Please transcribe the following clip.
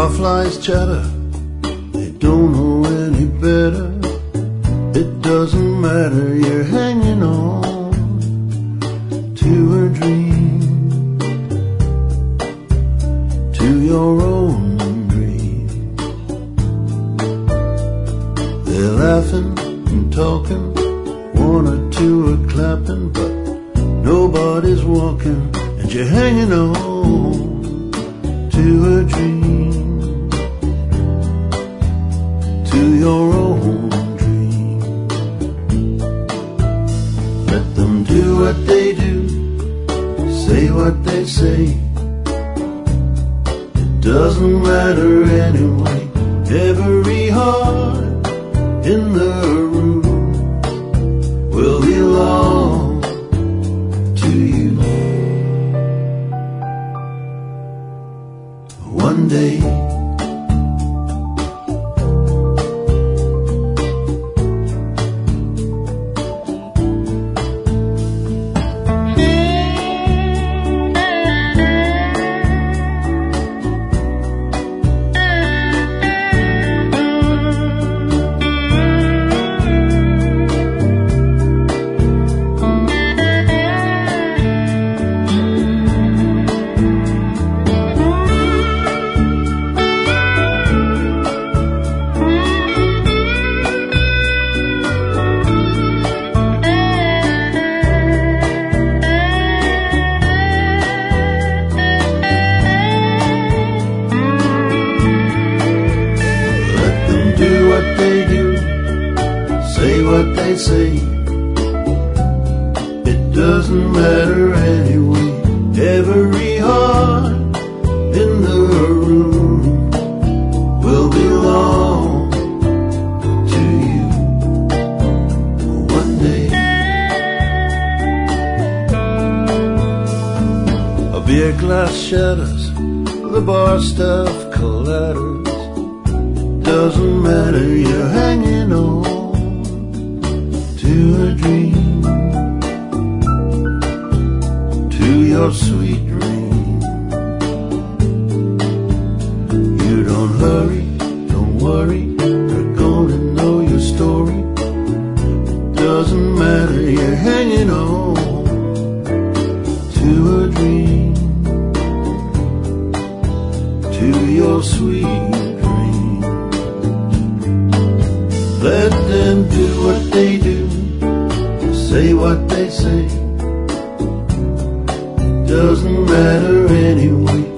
Barflies chatter, they don't know any better. It doesn't matter, you're hanging on to a dream, to your own dream. They're laughing and talking, one or two are clapping, but nobody's walking, and you're hanging on to a dream, to your own dream. Let them do what they do, say what they say. It doesn't matter anyway. Every heart in the room will belong to you. One day say what they say. It doesn't matter anyway. Every heart in the room will belong to you one day. A beer glass shatters, the bar stuff clatters. Doesn't matter, you're hanging on to a dream, to your sweet dream. You don't hurry, don't worry, they're gonna know your story. Doesn't matter, you're hanging on to a dream, to your sweet dream. Let them do what they do, say what they say. Doesn't matter anyway.